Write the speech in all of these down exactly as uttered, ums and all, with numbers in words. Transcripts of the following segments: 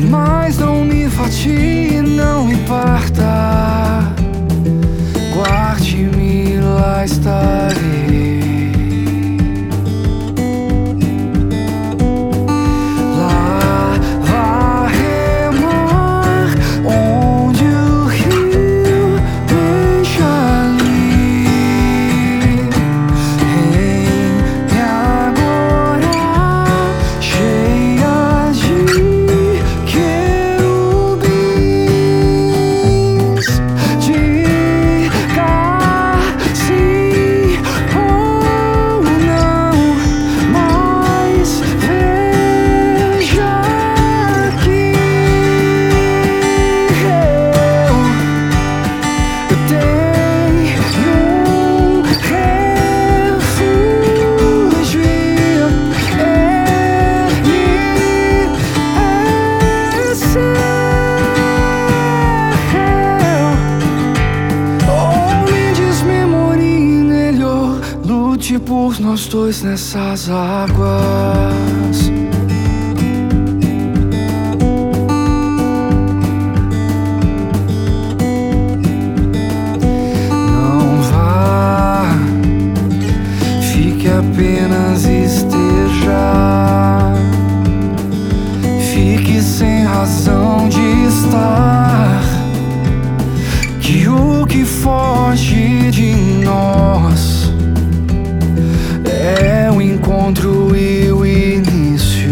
Mas não me fatie, não me parta, guarde-me, lá estarei. Por nós dois nessas águas. Não vá, fique, apenas esteja. Fique sem razão de estar, que o que foge de nós é o encontro e o início.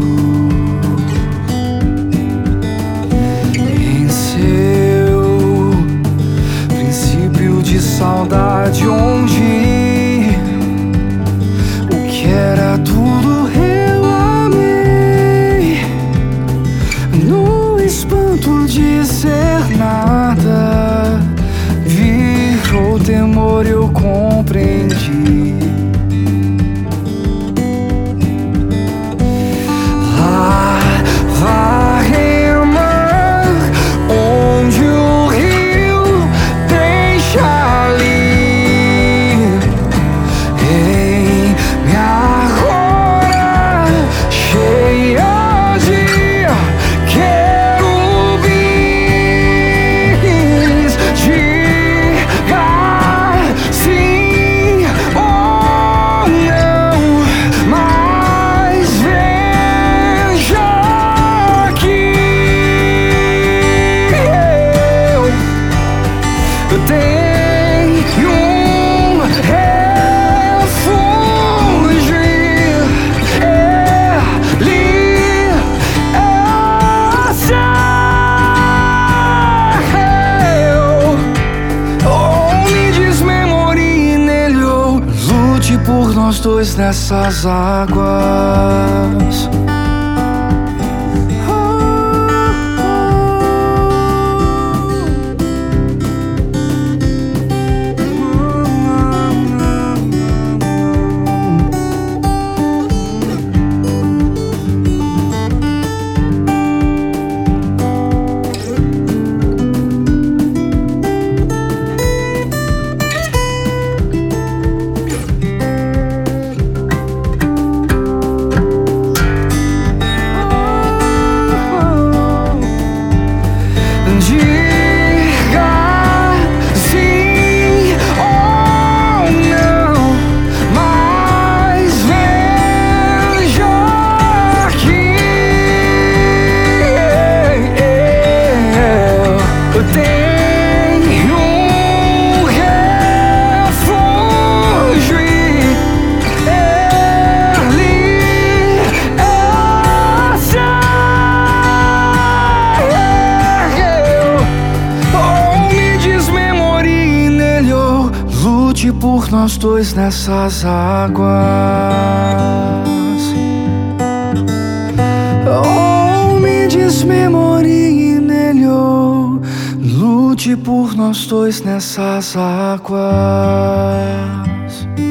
Em seu princípio de saudade, onde o que era tudo eu amei. No espanto de ser nada, virou temor, eu compreendi. Por nós dois nessas águas. Por nós dois nessas águas. Oh, me desmemorie nele, oh, lute por nós dois nessas águas.